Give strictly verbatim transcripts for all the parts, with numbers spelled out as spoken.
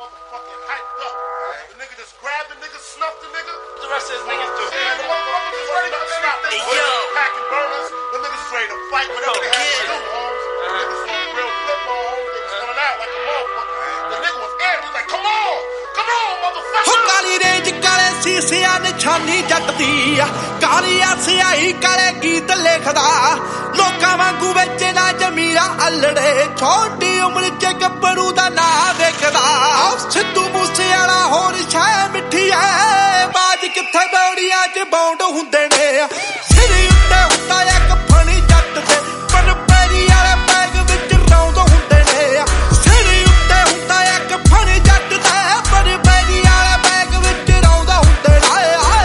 motherfucking hyped up. Right. The nigga just grabbed the nigga, snuffed the nigga. What the rest of his niggas do? Man, the motherfuckers is ready to snap. Hey, yo. Packing burners. The niggas is ready to fight whatever they have to do, homes. The niggas from real flip mode, homes. They was coming out like a motherfucker. The nigga was air. He was like, come on. Come on, motherfucker. Ho ਕਾਲੀ range ਕਾਲੇ ਸੀਸਿਆਂ ਨਿਸ਼ਾਨੀ ਜੱਟ ਦੀ ਆ ਕਾਲੀ ਆ ਸਿਆਹੀ ਕਾਲੇ ਗੀਤ ਲਿਖਦਾ ਲੋਕਾਂ ਵਾਂਗੂ ਵਿੱਚ ਨਾ ਜਮੀਰਾ ਅਲੜੇ ਛੋਟੀ ਉਮਰ ਚ ਗੱਭਰੂ ਦਾ ਨਾਂ ਵੇਖਦਾ ਸਿੱਧੂ ਮੂਸੇ ਵਾਲਾ ਹੋਰ ਛਾਇਆ ਮਿੱਠੀ ਐ ਬਾਜ ਕਿੱਥੇ ਬੌੜੀਆਂ ਚ ਬੌਂਡ ਹੁੰਦੇ ਨੇ ਸਿਰੀ ਉੱਤੇ ਹੁੰਦਾ ਇੱਕ ਫਣੀ ਜੱਟ ਤੇ ਪਰ ਪੈਰੀ ਵਾਲੇ ਬੈਗ ਵਿੱਚ ਰੌਂਦ ਹੁੰਦੇ ਨੇ ਸਿਰੀ ਉੱਤੇ ਹੁੰਦਾ ਇੱਕ ਫਣੀ ਜੱਟ ਤੇ ਪਰ ਪੈਰੀ ਵਾਲੇ ਬੈਗ ਵਿੱਚ ਰੌਂਦ ਹੁੰਦੇ ਨੇ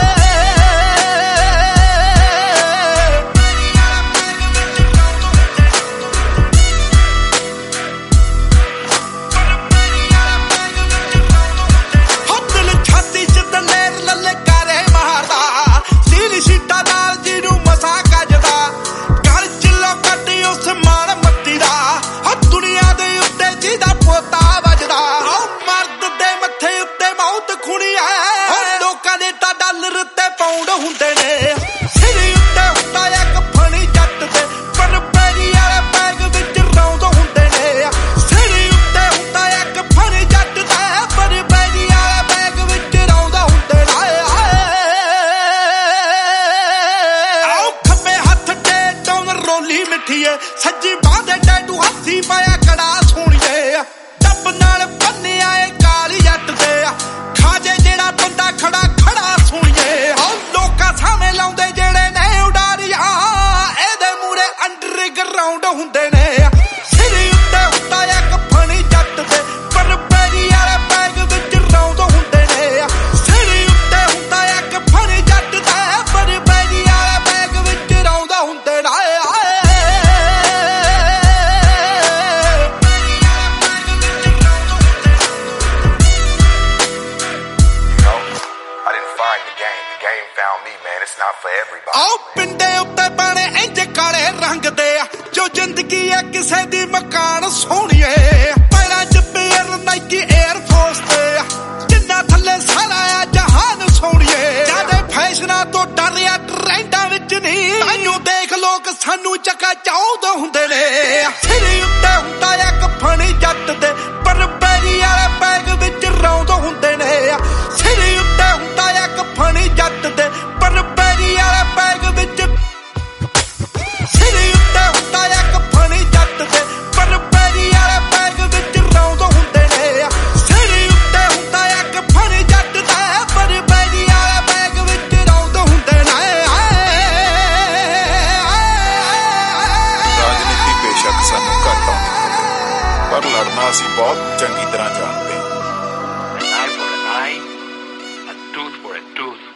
ਪੌਂਡ ਹੁੰਦੇ ਨੇ ਸਿਰੀ ਉੱਤੇ ਹੁੰਦਾ ਇੱਕ ਫਣੀ ਜੱਟ ਤੇ ਪਰ ਪੈਰੀ ਵਾਲੇ ਬੈਗ ਵਿੱਚ ਰੌਂਦ ਹੁੰਦੇ ਨੇ ਸਿਰੀ ਉੱਤੇ ਹੁੰਦਾ ਇੱਕ ਫਣੀ ਜੱਟ ਤੇ ਪਰ ਪੈਰੀ ਵਾਲੇ ਬੈਗ ਵਿੱਚ ਰੌਂਦ ਹੁੰਦੇ ਨੇ ਆਓ ਖੱਬੇ ਹੱਥ ਤੇ ਟੌਨ ਰੋਲੀ ਮਿੱਠੀਏ ਸੱਜੀ ਬਾਹ ਦੇ ਟੈਟੂ ਹੱਥੀ ਪਾਇਆ ਕੜਾ ਸੋਹਣੀਏ ਟੱਬ ਨਾਲ ਬੰਨਿਆ ਏ ਕਾਲੀ ਜੱਟ ਤੇ ਖਾਜੇ ਜਿਹੜਾ ਬੰਦਾ ਖੜਾ ਖੜਾ ਸੋਹਣੀਏ ਸਾਵੇਂ ਲਾਉਂਦੇ ਜਿਹੜੇ ਨੇ ਉਡਾਰੀਆਂ ਇਹਦੇ ਮੂਰੇ ਅੰਡਰਗਰਾਉਂਡ ਹੁੰਦੇ ਨੇ ਸਿਰੀ ਉੱਤੇ ਹੁੰਦਾ ਇੱਕ ਫਣੀ ਜੱਟ ਤੇ ਪਰ ਪੈਰੀ ਵਾਲੇ ਬੈਗ ਵਿੱਚ ਰੌਂਦ ਹੁੰਦੇ ਨੇ ਸਿਰੀ ਉੱਤੇ ਹੁੰਦਾ ਇੱਕ ਫਣੀ ਜੱਟ ਤੇ ਪਰ ਪੈਰੀ ਵਾਲੇ ਬੈਗ ਵਿੱਚ ਰੌਂਦ ਹੁੰਦੇ ਨੇ ਆਓ ਪਿੰਡੇ ਉੱਤੇ ਬਣੇ ਇੰਜ ਕਾਲੇ ਰੰਗ ਦੇ ਜੋ ਜ਼ਿੰਦਗੀ ਹੈ ਕਿਸੇ ਦੀ ਮਕਾਨ ਸੋਹਣੀਏ ਪੈਰਾਂ ਚ ਪੇਅਰ ਨਾਈਕੀ 에ਅਰ ਫੋਰਸ ਤੇ ਜਿੰਨਾ ਥੱਲੇ ਸਾਰਾ ਆ ਜਹਾਨ ਸੋਹਣੀਏ ਜਿਆਦੇ ਫੈਸ਼ਨਾਂ ਤੋਂ ਡਰਿਆ ਟ੍ਰੈਂਡਾਂ ਵਿੱਚ ਨਹੀਂ ਤਾਈਓ ਦੇਖ ਲੋਕ ਸਾਨੂੰ ਚੱਕਾ ਚਾਹੁੰਦ ਹੁੰਦੇ ਨੇ ਸਿਰੀ ਉੱਤੇ ਹੁੰਦਾ ਇੱਕ ਫਣੀ ਜੱਟ ਤੇ ਪਰ ਪੈਰੀ ਵਾਲੇ ਬੈਗ ਵਿੱਚ ਰੌਂਦ ਹੁੰਦੇ ਨੇ ਸਿਰੀ ਉੱਤੇ ਹੁੰਦਾ ਇੱਕ ਫਣੀ ਜੱਟ ਤੇ ਪਰ ਪੈਰੀ ਵਾਲੇ ਬੈਗ ਵਿੱਚ ਸਿਰੀ ਉੱਤੇ ਹੁੰਦਾ ਇੱਕ ਫਣੀ ਜੱਟ ਤੇ ਪਰ ਪੈਰੀ ਵਾਲੇ ਬੈਗ ਵਿੱਚ ਰੌਂਦ ਹੁੰਦੇ ਨੇ ਸਿਰੀ ਉੱਤੇ ਹੁੰਦਾ ਇੱਕ ਫਣੀ ਜੱਟ ਤੇ ਪਰ ਪੈਰੀ ਵਾਲੇ ਬੈਗ ਵਿੱਚ ਰੌਂਦ ਹੁੰਦੇ ਨੇ ਰਾਜਨੀਤੀ ਬੇਸ਼ੱਕ ਸਾਨੂੰ ਘੱਟ ਆਉਂਦੀ ਪਰ ਲੜਨਾ ਅਸੀਂ ਬਹੁਤ ਚੰਗੀ ਤਰ੍ਹਾਂ ਜਾਣਦੇ ਹਾਂ। An eye for an eye, a tooth for a tooth.